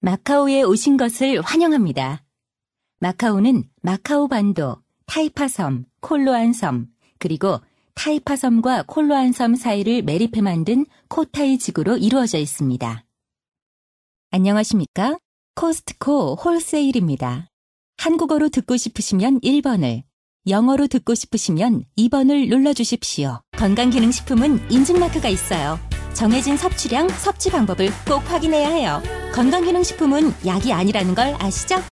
마카오에 오신 것을 환영합니다. 마카오는 마카오 반도, 타이파 섬, 콜로안 섬, 그리고 타이파 섬과 콜로안 섬 사이를 매립해 만든 코타이 지구로 이루어져 있습니다. 안녕하십니까? 코스트코 홀세일입니다. 한국어로 듣고 싶으시면 1번을, 영어로 듣고 싶으시면 2번을 눌러주십시오. 건강기능식품은 인증마크가 있어요. 정해진 섭취량, 섭취 방법을 꼭 확인해야 해요. 건강기능식품은 약이 아니라는 걸 아시죠?